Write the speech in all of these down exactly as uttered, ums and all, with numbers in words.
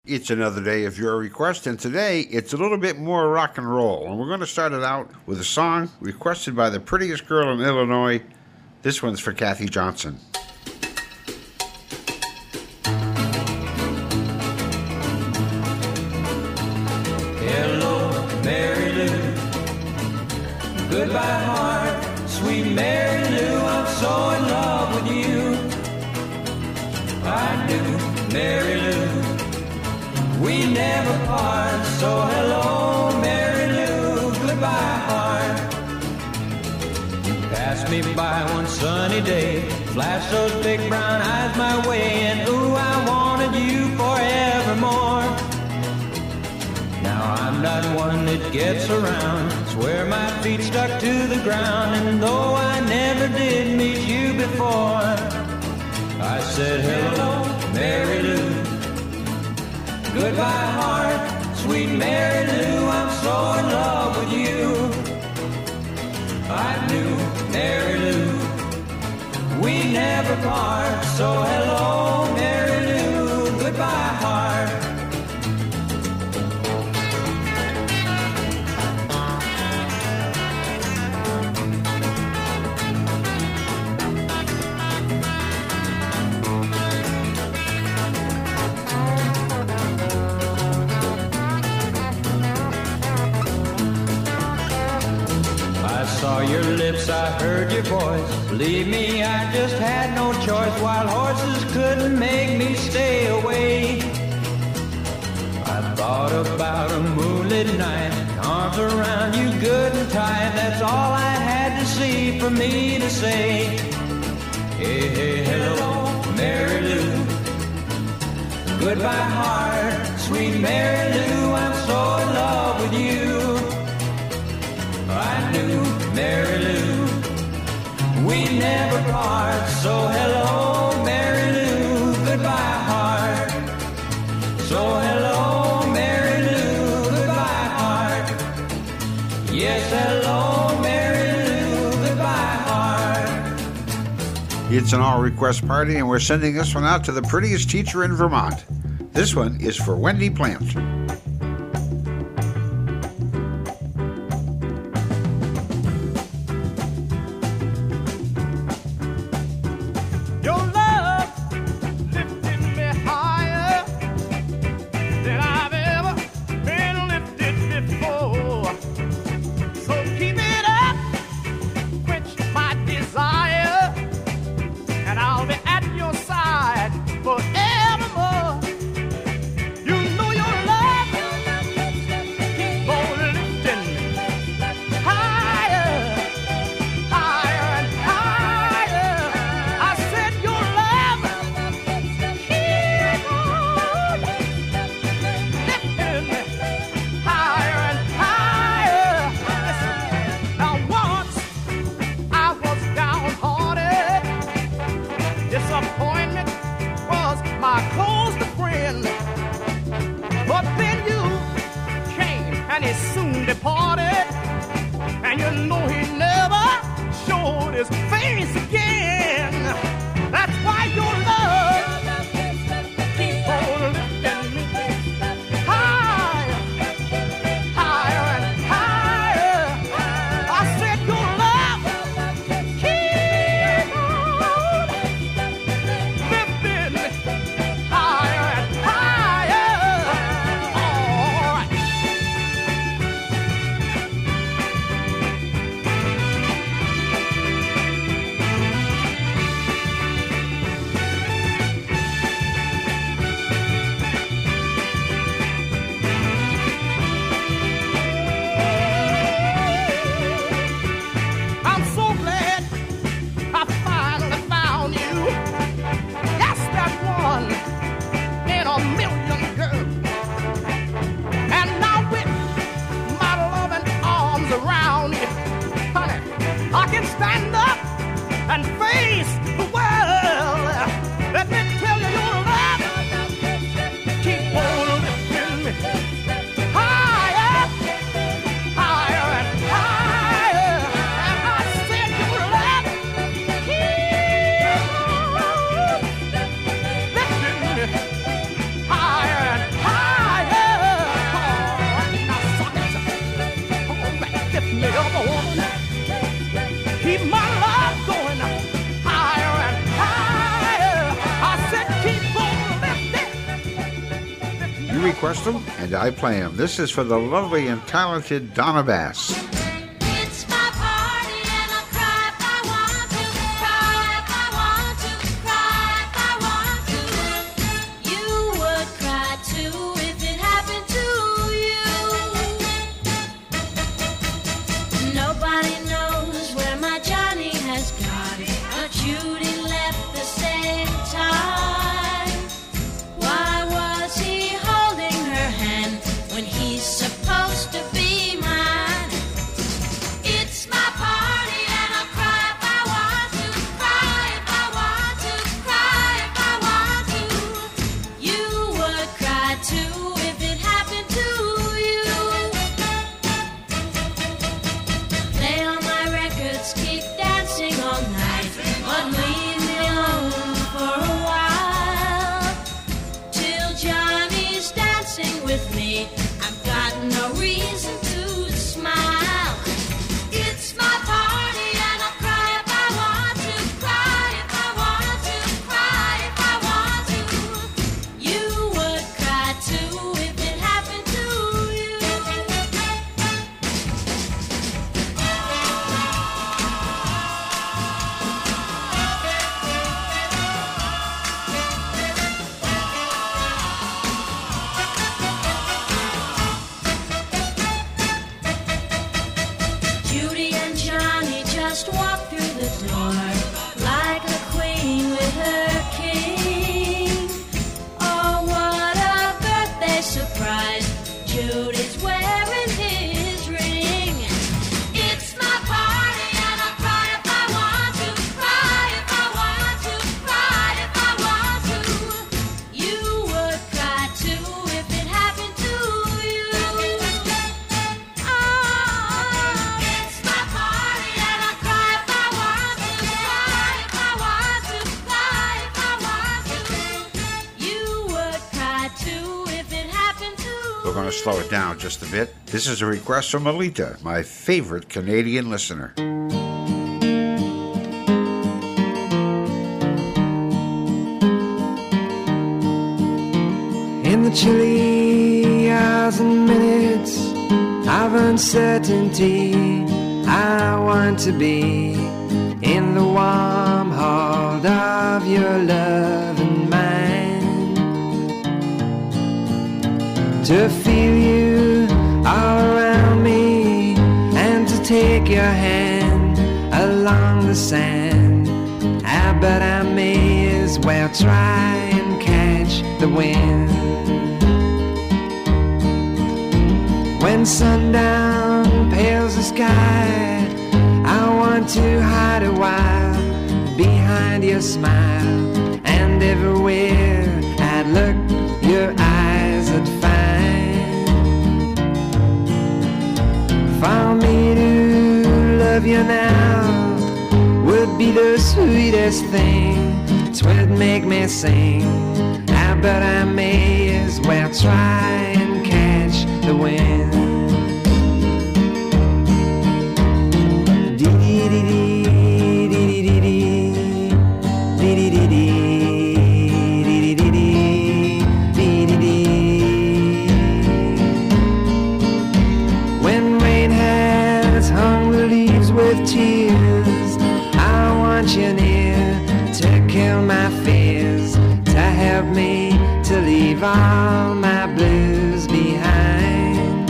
It's another day of your request, and today it's a little bit more rock and roll. And we're going to start it out with a song requested by the prettiest girl in Illinois. This one's for Kathy Johnson. Hello, Mary Lou. Goodbye, heart, sweet Mary Lou. I'm so in love with you. I do, Mary Lou. We never part, so hello, Mary Lou, goodbye, heart. You passed me by one sunny day, flashed those big brown eyes my way, and ooh, I wanted you forevermore. Now I'm not one that gets around, swear my feet stuck to the ground, and though I never did meet you before, I said hello, Mary Lou. Goodbye, heart, sweet Mary Lou, I'm so in love with you. I knew, Mary Lou, we never part, so hello, Mary Lou, goodbye, heart. Saw your lips, I heard your voice. Believe me, I just had no choice. Wild horses couldn't make me stay away. I thought about a moonlit night, arms around you good and tight. That's all I had to see for me to say. Hey, hey, hello, Mary Lou. Goodbye, heart, sweet Mary Lou. I'm so in love with you. I knew, Mary Lou, we never part, so hello, Mary Lou, goodbye, heart. So hello, Mary Lou, goodbye, heart. Yes, hello, Mary Lou, goodbye, heart. It's an all-request party, and we're sending this one out to the prettiest teacher in Vermont. This one is for Wendy Plant. You request them, and I play them. This is for the lovely and talented Donna Bass. It's my party and I'll cry if I want to, cry if I want to, cry if I want to. You would cry too if it happened to you. Nobody knows where my Johnny has gone, but Judy left the same time. Why was he holding her hand when he's supposed to be mine? It's my party and I'll cry if I want to, cry if I want to, cry if I want to. You would cry too if it happened to you. Play all my records, keep dancing all night, but leave me alone for a while. Till Johnny's dancing with me, I've got no reason to smile. It's my party and I'll cry if I want to, cry if I want to, cry if I want to. You would cry too if it happened to you. Judy and Johnny just walked through the door like a queen with her king. Oh, what a birthday surprise! Judy's wearing his ring. It's my party and I'll cry if I want to, cry if I want to, cry if I want to. You would cry too if it happened to you. Oh, it's my party and I'll cry if I want to, cry if I want to, cry if I want to. You would cry too if it happened to We're going to slow it down just a bit. This is a request from Alita, my favorite Canadian listener. In the chilly hours and minutes of uncertainty, I want to be in the warm hold of your love and mine, to feel you all around me and to take your hand along the sand. I bet I may as well try and catch the wind. When sundown pales the sky, I want to hide a while behind your smile, and everywhere I'd look, your eyes I'd find. For me to love you now would be the sweetest thing. 'Twould make me sing. I bet I may as well try and catch the wind. When rain has hung the leaves with tears, I want you near to kill my fears, to help me to leave all my blues behind.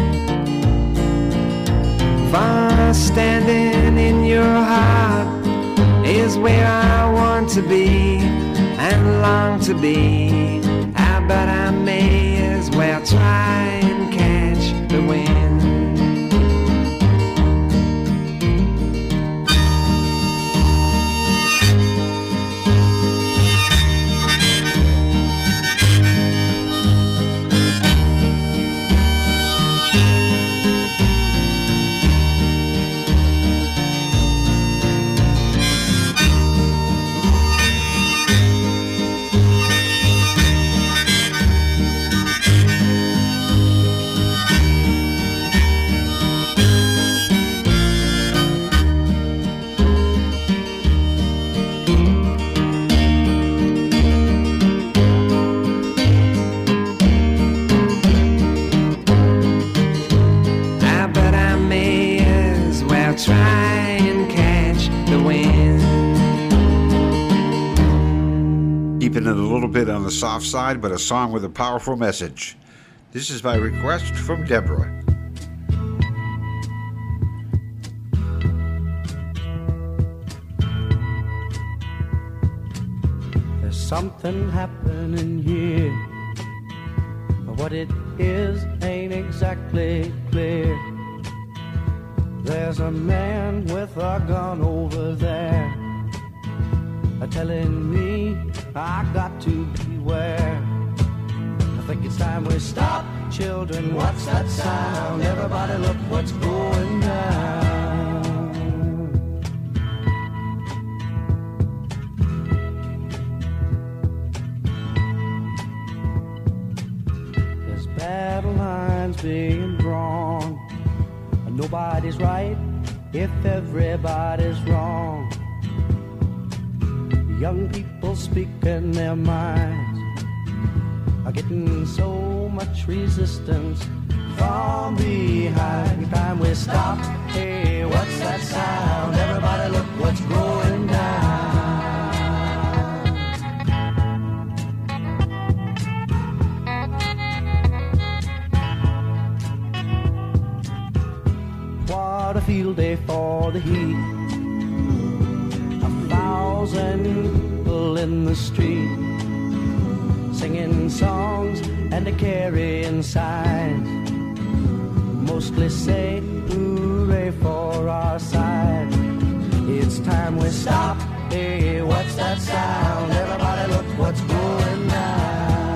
For standing in your heart is where I want to be and long to be. I bet I may as well try and catch the wind. keeping it a little bit on the soft side, but a song with a powerful message. This is by request from Deborah. There's something happening here, but what it is ain't exactly clear. There's a man with a gun over there, telling me I got to beware. I think it's time we stop, children. What's that sound? Everybody look what's going down. There's battle lines being drawn. Nobody's right if everybody's wrong. Young people speaking their minds are getting so much resistance from behind. Time we stop. Hey, what's that sound? Everybody look what's going down. What a field day for the heat. Thousand people in the street, singing songs and a carrying signs, mostly say hooray for our side. It's time we stop. Hey, what's that sound? Everybody look what's going down.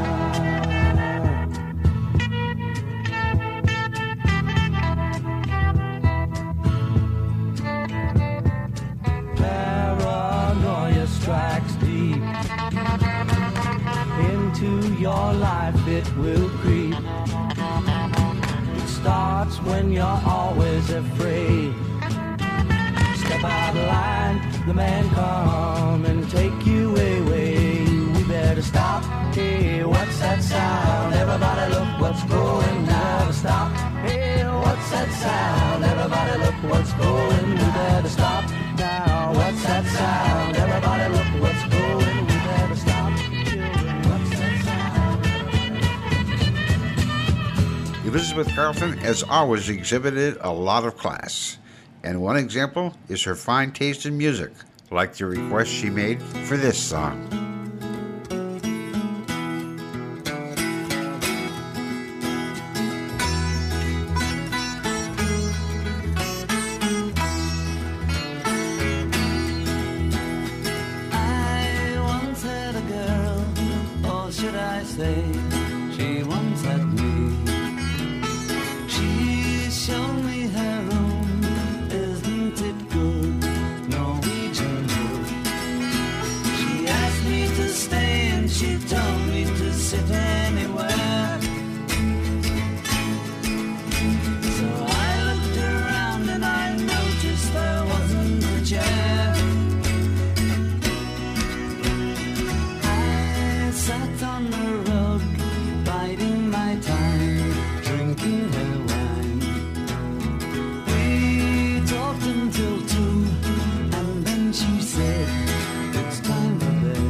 Strikes deep into your life, it will creep. It starts when you're always afraid. Step out of line, the man come and take you away. We better stop. Hey, what's that sound? Everybody look what's going down. Stop. Hey, what's that sound? Everybody look what's going. We better stop now. What's that sound? Everybody look what's going. We better stop. Children, what's that sound? Elizabeth Carlton has always exhibited a lot of class, and one example is her fine taste in music, like the request she made for this song. She once had me. She showed me her room. Isn't it good? Norwegian wood. She asked me to stay and she told me to sit anywhere. So I looked around and I noticed there wasn't a chair. I sat on the road, biding my time, drinking her wine. We talked until two, and then she said, it's time for bed.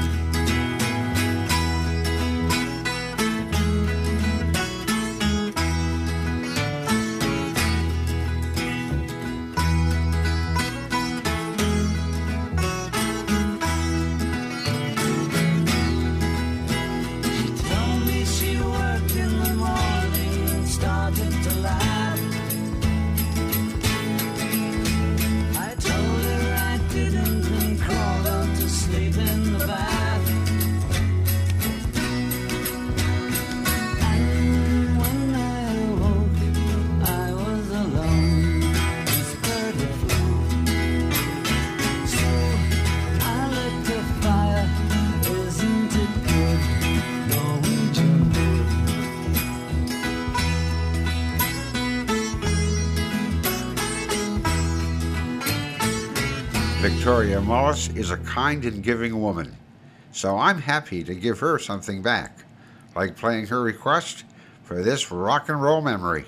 Victoria Mullis is a kind and giving woman, so I'm happy to give her something back, like playing her request for this rock and roll memory.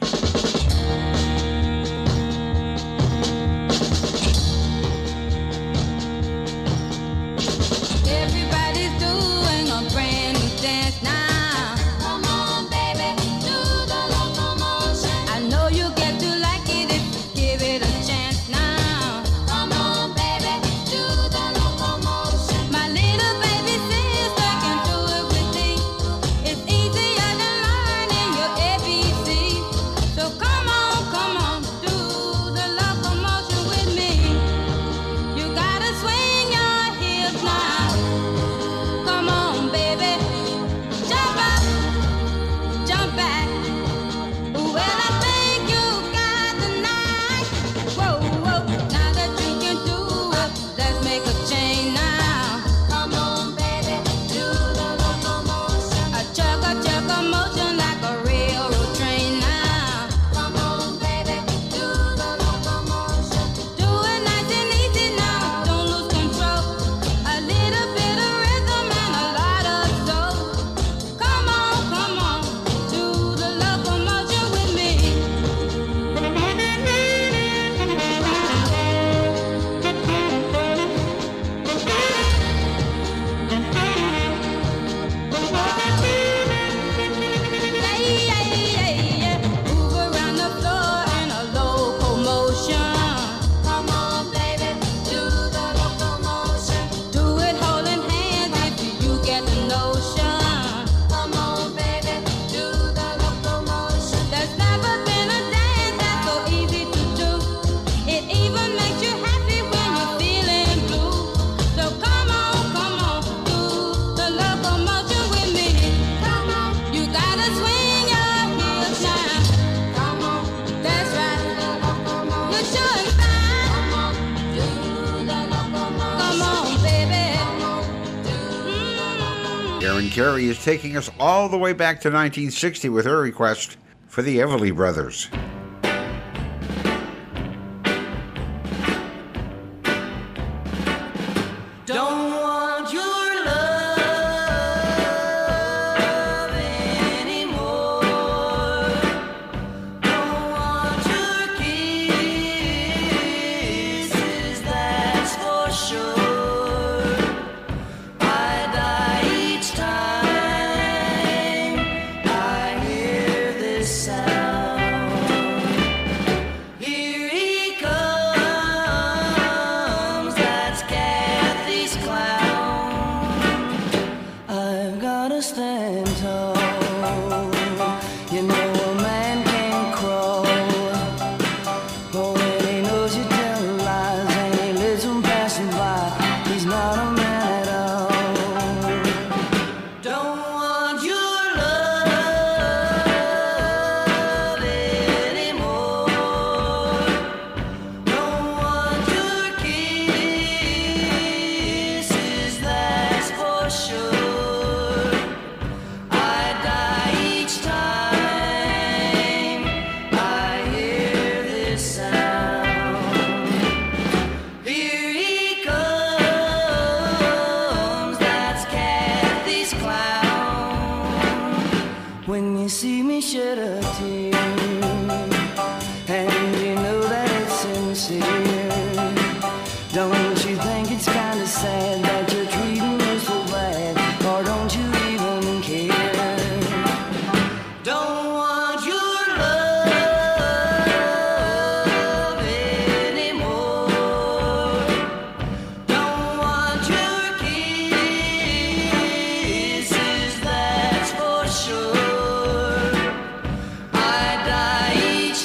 Everybody's doing Karen Carey is taking us all the way back to nineteen sixty with her request for the Everly Brothers. Don't want your love anymore. Don't want your kisses, that's for sure. I die each time I hear this sound. Here he comes, that's Kathy's clown. I've gotta stand tall. You know a man can't crawl. But when he knows you tell lies and he lets them pass him by, he's not a man at all. Don't want your love anymore. Don't want your kisses, that's for sure. I die each time I hear this sound. Here he comes, that's Kathy's clown. When you see me shed a tear, and you know that it's sincere, don't you think it's kind of sad that you're treating me so bad, or don't you even care? Don't want your love anymore. Don't want your kisses, that's for sure. I die each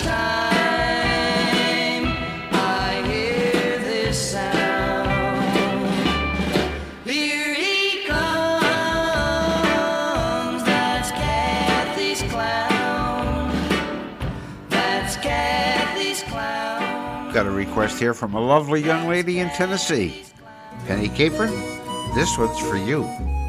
time I hear this sound. Here he comes, that's Kathy's clown. That's Kathy's clown. Got a request here from a lovely young lady in Tennessee. Penny Capron, this one's for you.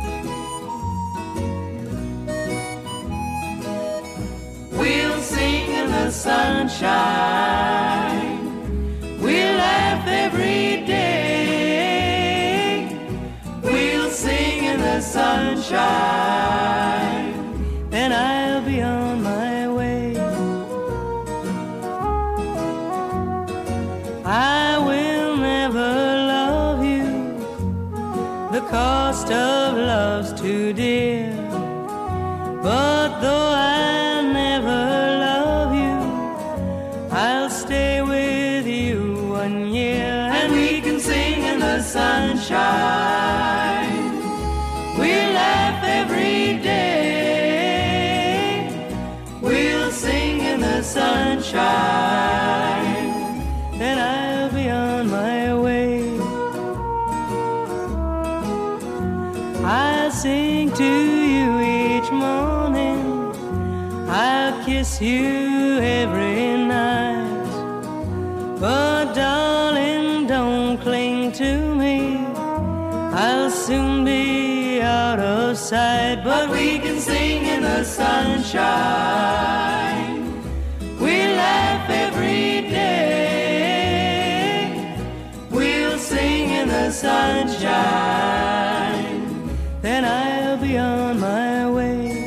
We'll sing in the sunshine. We'll laugh every day. We'll sing in the sunshine. Then I'll be on my way. I will never love you. The cost of love's too dear. But though I never love you, I'll stay with you one year, and we can sing in the sunshine. We'll laugh every day. We'll sing in the sunshine. Then I'll be on my way. I'll sing to you each morning. I'll kiss you every night. But darling, don't cling to me. I'll soon be out of sight. But we can sing in the sunshine. We'll laugh every day. We'll sing in the sunshine. Then I'll be on my way.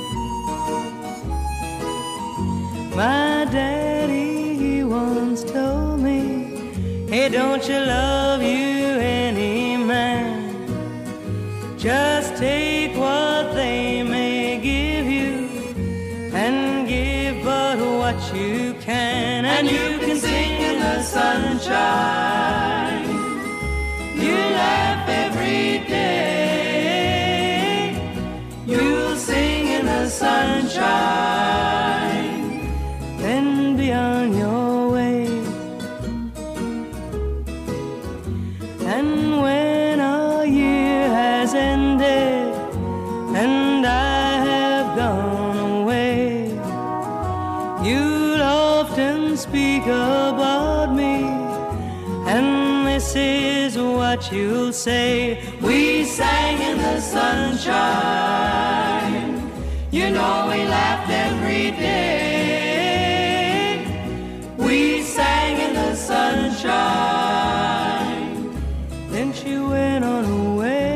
My daddy, he once told me, hey, don't you love you any man? Just take what they may give you, and give but what you can, and you can sing in the sunshine. You laugh every day. You'll sing in the sunshine. Then be on your way. And when our year has ended and I have gone away, you'll often speak about me, and this is what what you'll say. We sang in the sunshine. You know we laughed every day. We sang in the sunshine. Then she went on her way.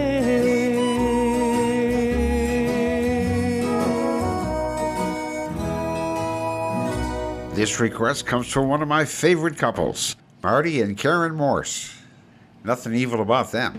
This request comes from one of my favorite couples, Marty and Karen Morse. Nothing evil about them.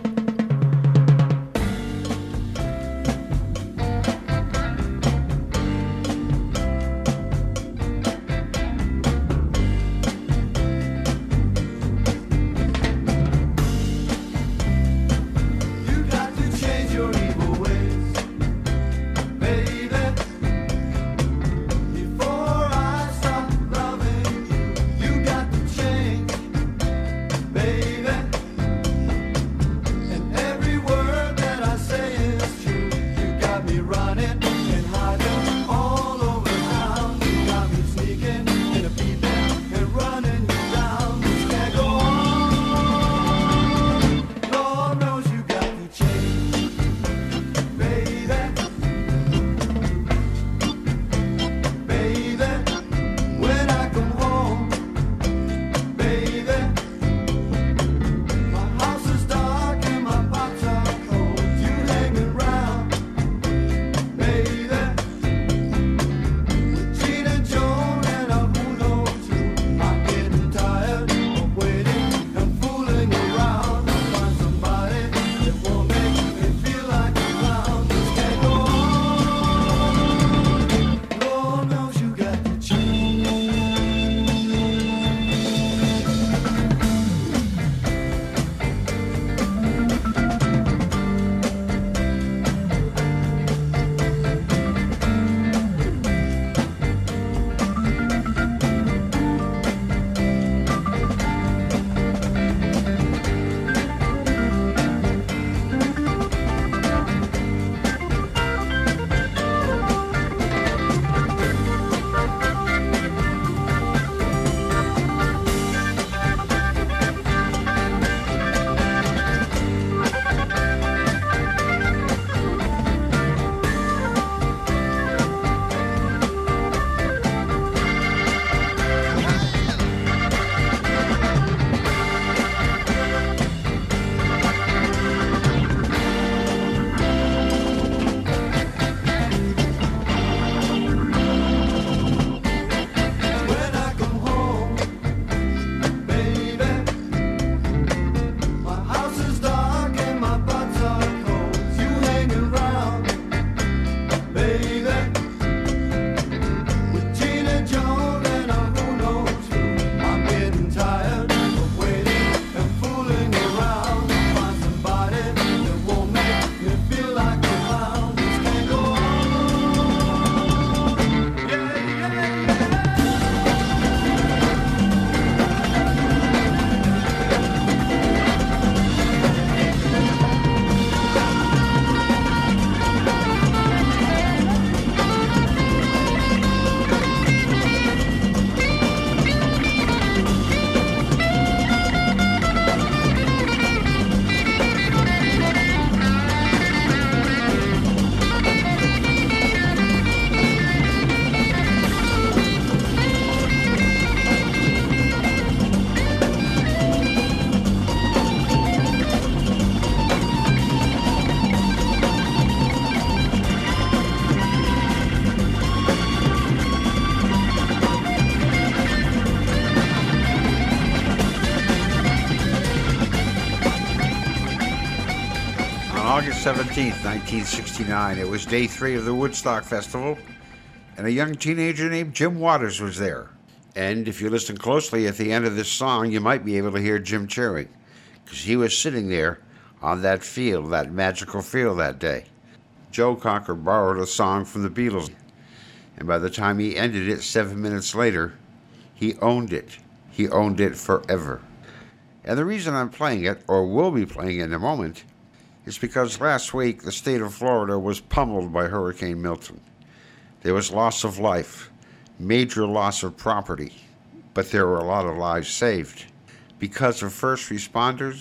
August seventeenth, nineteen sixty-nine. It was day three of the Woodstock Festival, and a young teenager named Jim Waters was there. And if you listen closely at the end of this song, you might be able to hear Jim cheering, because he was sitting there on that field, that magical field that day. Joe Cocker borrowed a song from the Beatles, and by the time he ended it seven minutes later, he owned it. He owned it forever. And the reason I'm playing it, or will be playing it in a moment, is because last week the state of Florida was pummeled by Hurricane Milton. There was loss of life, major loss of property, but there were a lot of lives saved because of first responders,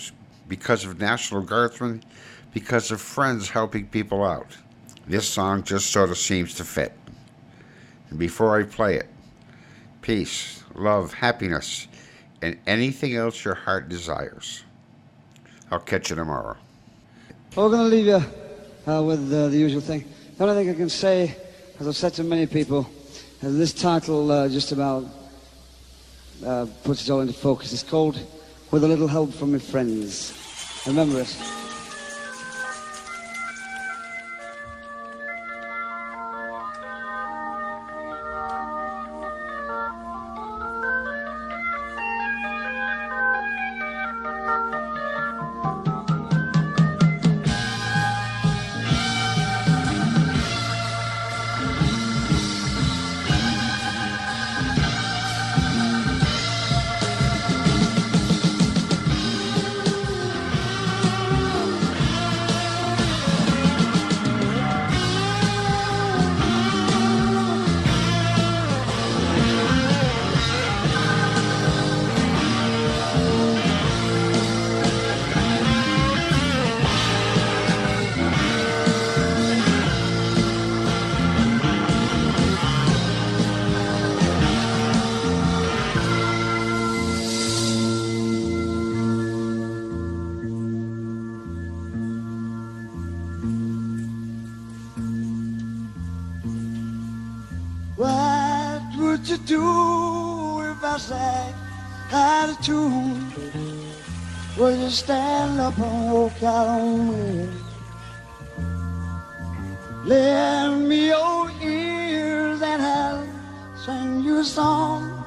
because of National Guardsmen, because of friends helping people out. This song just sort of seems to fit. And before I play it, peace, love, happiness, and anything else your heart desires. I'll catch you tomorrow. Well, we're going to leave you uh, with uh, the usual thing. The only thing I can say, as I've said to many people, is this title uh, just about uh, puts it all into focus. It's called With a Little Help from My Friends. Remember it. What would you do if I sang out of tune? Will you stand up and walk out on me? Lend me your ears and I'll sing you a song.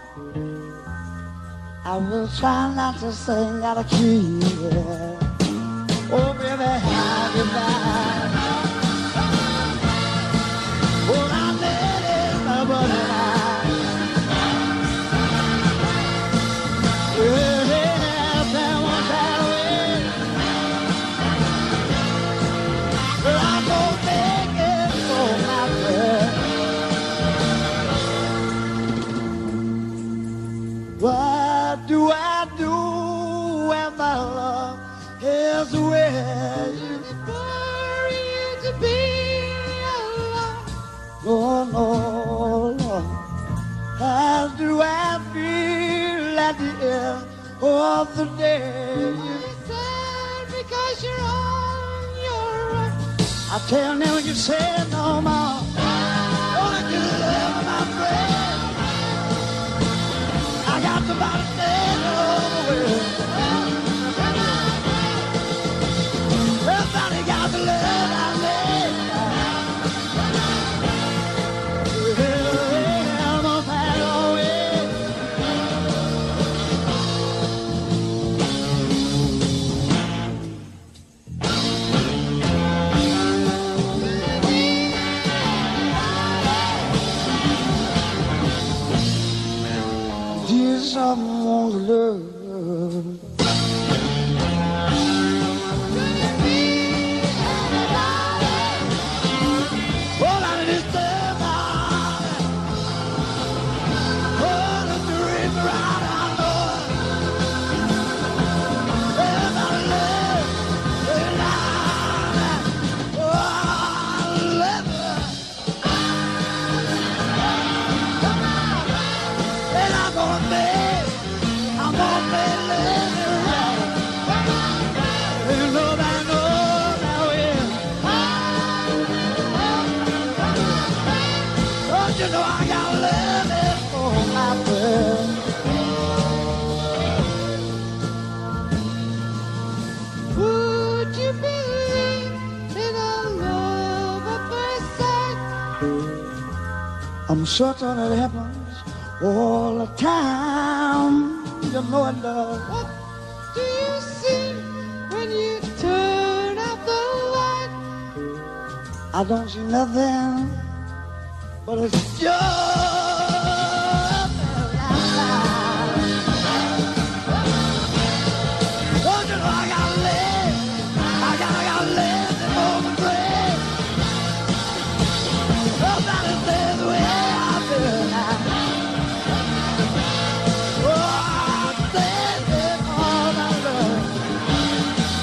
I will try not to sing out of key. Oh, baby, how you back? Oh, I let it, my buddy. What do I do when my love is where you for you to be alone? Oh, no, no. How do I feel at the end of the day? You're sad because you're on your own. I tell them you say no more. Only to love my friend. I got the bottom stand over. Everybody got the love I need. I'm a bad away. Dear someone's love. Well, I just step out. Oh, the dream right I know. Everybody love, they lie. Oh, I love her. And I'm gonna make, I'm gonna make living right. And nobody knows how it. Don't you know I got love it for my friend? Would you believe in a love at first sight? I'm certain it happens all the time. You know it does. What do you see when you turn out the light? I don't see nothing, but it's just don't you know I gotta live? I gotta, I gotta live the moment break. Nobody says the way I feel now. Oh, I said it all my love.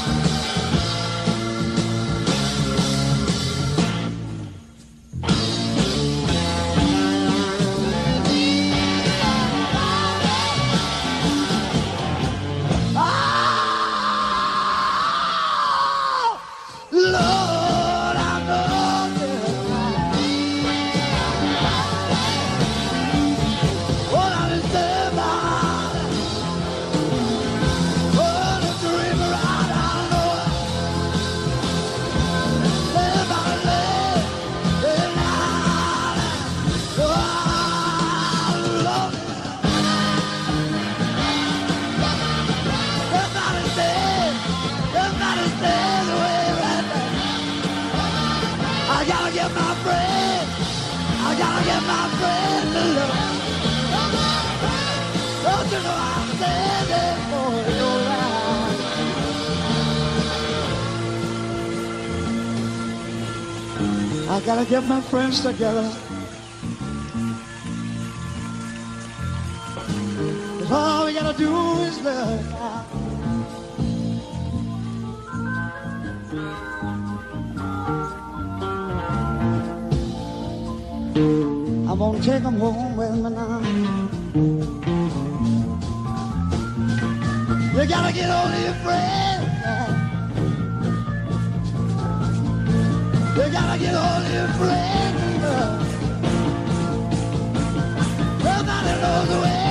get my friend to love. Don't you know I'm standing for your life? I gotta get my friends together. Cause all we gotta do is love now. I'm gonna take them home with me now. You gotta get hold of your friends. You gotta get hold of your friends. Nobody knows the way.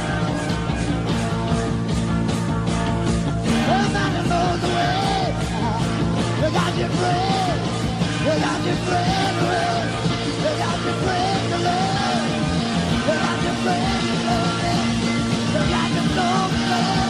Nobody knows the way. You got your friends. You got your friends. You got your friends to love. You got your friends to love. You got your friends to love.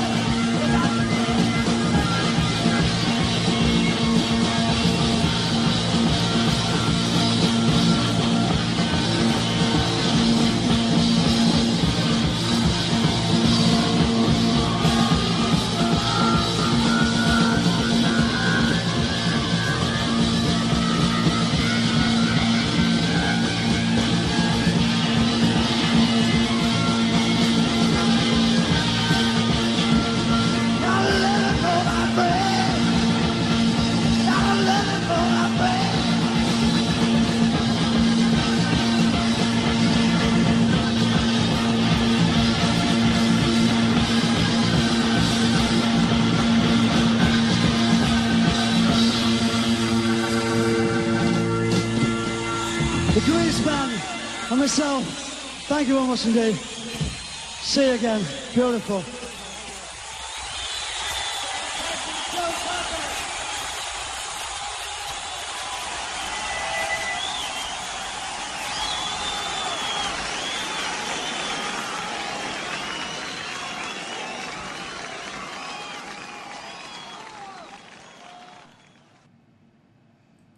The Grease Band and myself, thank you very much indeed. See you again. Beautiful.